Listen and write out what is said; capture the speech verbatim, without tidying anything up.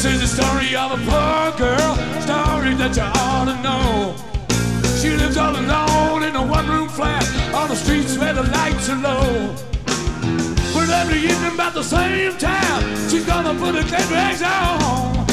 This is the story of a poor girl, story that you ought to know. She lives all alone in a one-room flat on the streets where the lights are low. But every evening about the same time, she's gonna put her clean rags on.